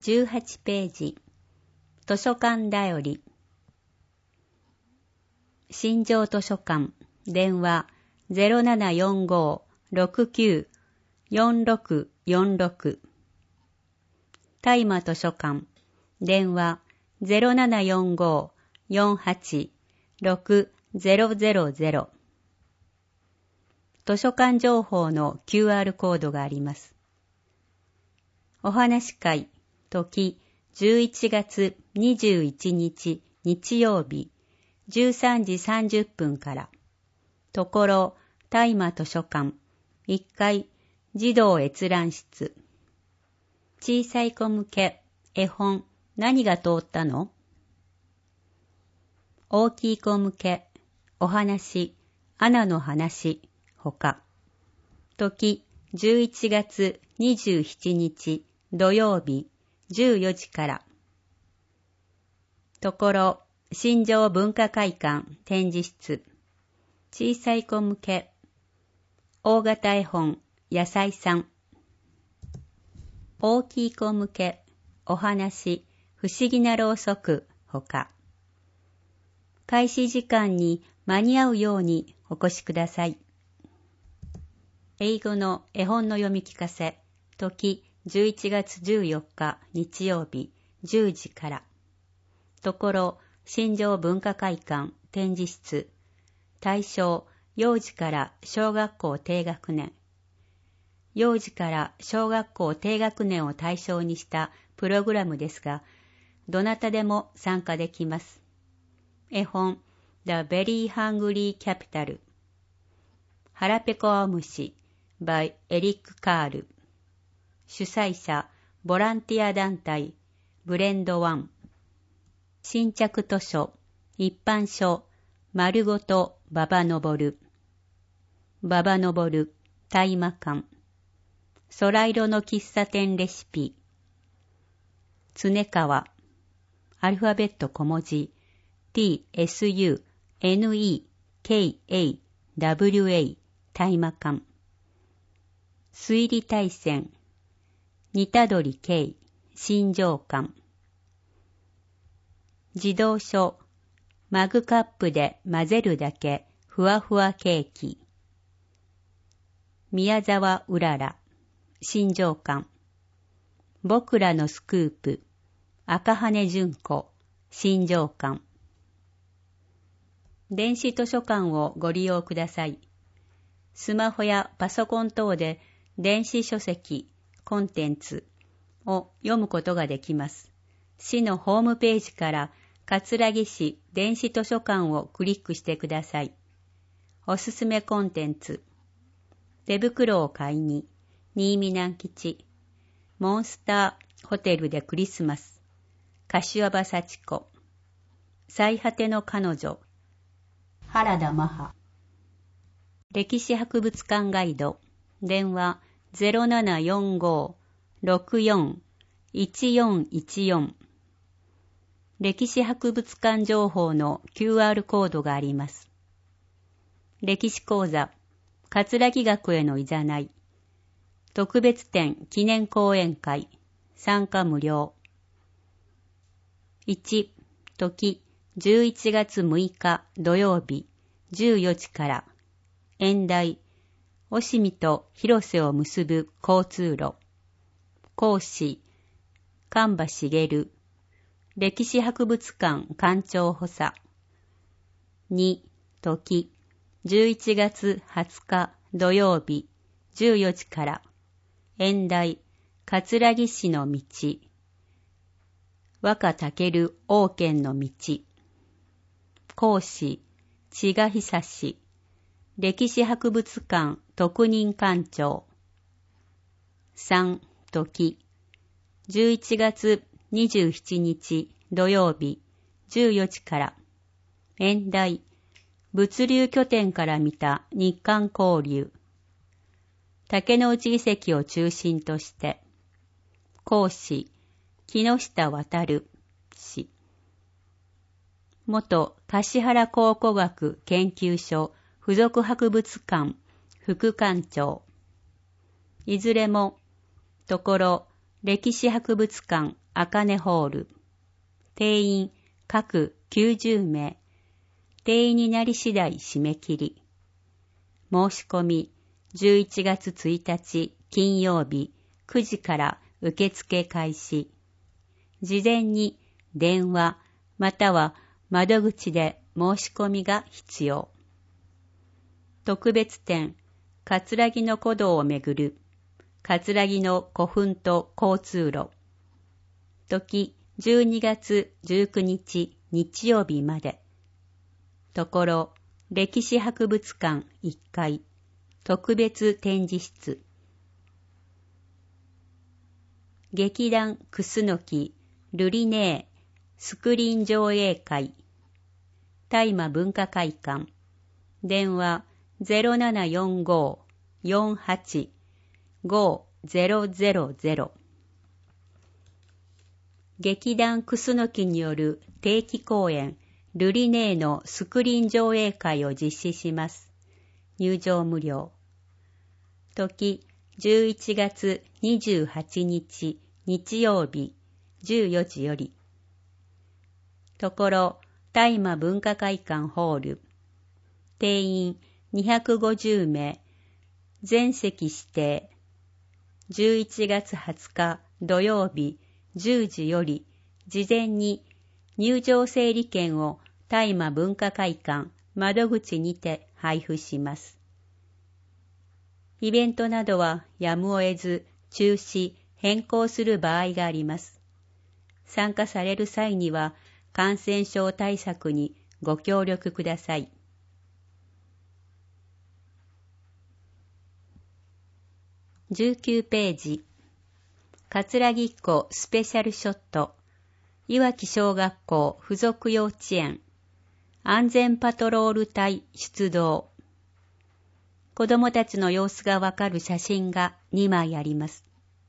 18ページ。図書館だより。新庄図書館。電話 0745-69-4646。大麻図書館。電話 0745-48-6000。図書館情報の QR コードがあります。お話し会、時11月21日日曜日13時30分から。ところ大麻図書館1階児童閲覧室。小さい子向け絵本何が通ったの？大きい子向けお話アナの話ほか。時11月27日土曜日14時から。ところ新庄文化会館展示室。小さい子向け大型絵本野菜さん。大きい子向けお話不思議なろうそくほか。開始時間に間に合うようにお越しください。英語の絵本の読み聞かせ、時11月14日日曜日10時から。ところ新庄文化会館展示室。対象幼児から小学校低学年。幼児から小学校低学年を対象にしたプログラムですが、どなたでも参加できます。絵本 The Very Hungry Capital 腹ペコ青虫 by エリック・カール。主催者ボランティア団体ブレンドワン。新着図書一般書丸ごとババのぼる。ババのぼる大麻館。空色の喫茶店レシピ。常川。アルファベット小文字 TSUNEKAWA 大麻館。推理大戦。似たどり系新庄館。児童書マグカップで混ぜるだけふわふわケーキ。宮沢うらら新庄館。僕らのスクープ赤羽純子新庄館。電子図書館をご利用ください。スマホやパソコン等で電子書籍コンテンツを読むことができます。市のホームページから葛城市電子図書館をクリックしてください。おすすめコンテンツ。手袋を買いに、新見南吉。モンスターホテルでクリスマス。柏葉幸子。最果ての彼女。原田マハ。歴史博物館ガイド。電話0745-64-1414。歴史博物館情報の QR コードがあります。歴史講座、葛城学へのいざない。特別展記念講演会、参加無料。1、時11月6日土曜日14時から。演題、押見と広瀬を結ぶ交通路。講師、神場茂。歴史博物館館長補佐。2、時11月20日土曜日14時から。演題、葛城市の道。若武王権の道。講師、千賀久志。歴史博物館特任館長。3、時11月27日土曜日14時から。演題、物流拠点から見た日韓交流。竹之内遺跡を中心として。講師、木下渉氏。元橿原考古学研究所附属博物館副館長。いずれも、ところ歴史博物館あかねホール。定員各90名。定員になり次第締め切り。申し込み11月1日金曜日9時から受付開始。事前に電話または窓口で申し込みが必要。特別展、葛城の古道をめぐる、葛城の古墳と交通路。時12月19日日曜日まで。ところ、歴史博物館1階、特別展示室。劇団クスノキ、ルリネー、スクリーン上映会。大麻文化会館。電話0745-48-5000。劇団クスノキによる定期公演ルリネーのスクリーン上映会を実施します。入場無料。時11月28日日曜日14時より。ところ大麻文化会館ホール。定員250名。全席指定。11月20日土曜日10時より事前に入場整理券を大麻文化会館窓口にて配布します。イベントなどはやむを得ず中止、変更する場合があります。参加される際には感染症対策にご協力ください。19ページ。葛城っ子スペシャルショット。いわき小学校附属幼稚園。安全パトロール隊出動。子どもたちの様子がわかる写真が2枚あります。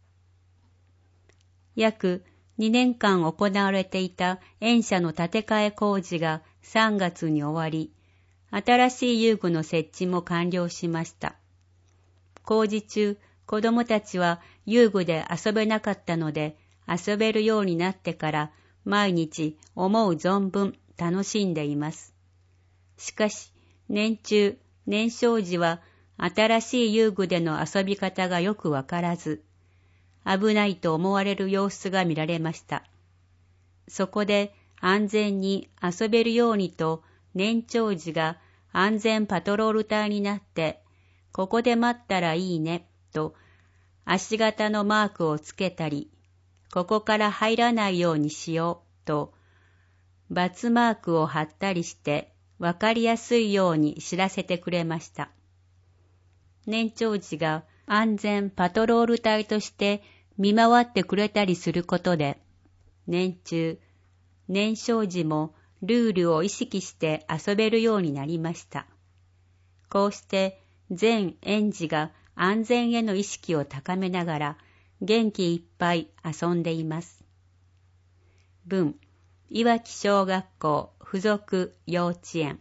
約2年間行われていた園舎の建て替え工事が3月に終わり、新しい遊具の設置も完了しました。工事中、子どもたちは遊具で遊べなかったので、遊べるようになってから毎日思う存分楽しんでいます。しかし、年中、年少時は新しい遊具での遊び方がよくわからず、危ないと思われる様子が見られました。そこで安全に遊べるようにと年長児が安全パトロール隊になって、ここで待ったらいいねと足型のマークをつけたり、ここから入らないようにしようと×マークを貼ったりしてわかりやすいように知らせてくれました。年長児が安全パトロール隊として見回ってくれたりすることで、年中、年少児もルールを意識して遊べるようになりました。こうして全園児が安全への意識を高めながら元気いっぱい遊んでいます。文、いわき小学校附属幼稚園。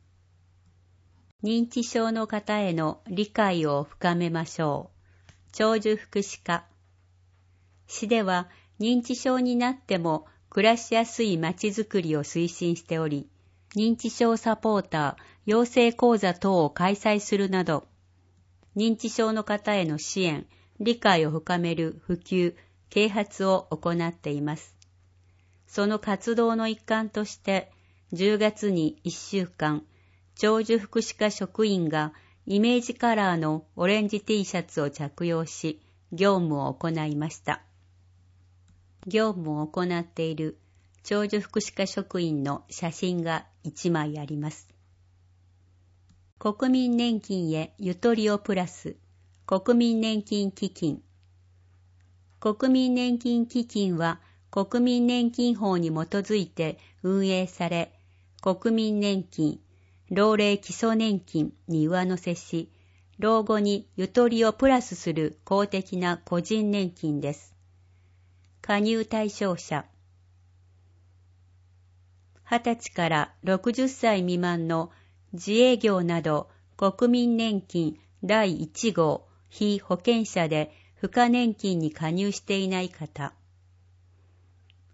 認知症の方への理解を深めましょう。長寿福祉課。市では認知症になっても暮らしやすいまちづくりを推進しており、認知症サポーター養成講座等を開催するなど、認知症の方への支援、理解を深める普及、啓発を行っています。その活動の一環として、10月に1週間、長寿福祉課職員がイメージカラーのオレンジ T シャツを着用し、業務を行いました。業務を行っている長寿福祉課職員の写真が1枚あります。国民年金へゆとりをプラス、国民年金基金。国民年金基金は国民年金法に基づいて運営され、国民年金、老齢基礎年金に上乗せし、老後にゆとりをプラスする公的な個人年金です。加入対象者。20歳から60歳未満の自営業など国民年金第1号被保険者で付加年金に加入していない方。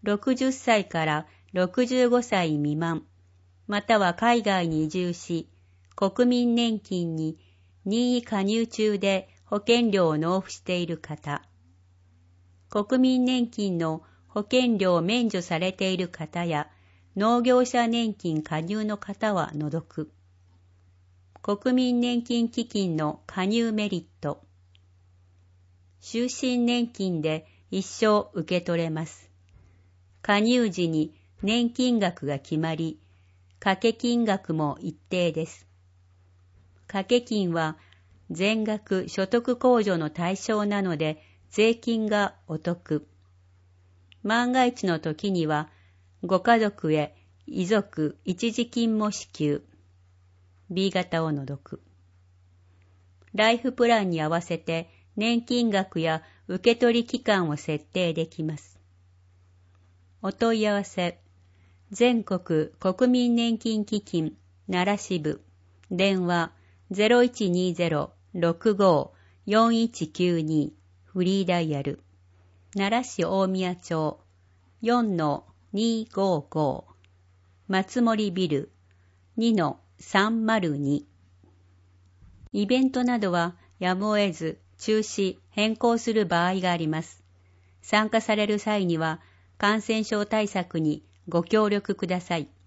60歳から65歳未満、または海外に移住し、国民年金に任意加入中で保険料を納付している方、国民年金の保険料を免除されている方や農業者年金加入の方は除く。国民年金基金の加入メリット。終身年金で一生受け取れます。加入時に年金額が決まり、掛け金額も一定です。掛け金は全額所得控除の対象なので税金がお得。万が一の時にはご家族へ遺族一時金も支給。B 型を除く。ライフプランに合わせて年金額や受け取り期間を設定できます。お問い合わせ。全国国民年金基金奈良支部電話 0120-65-4192 フリーダイヤル奈良市大宮町 4-255 松森ビル 2-302 イベントなどはやむを得ず中止変更する場合があります。参加される際には感染症対策にご協力ください。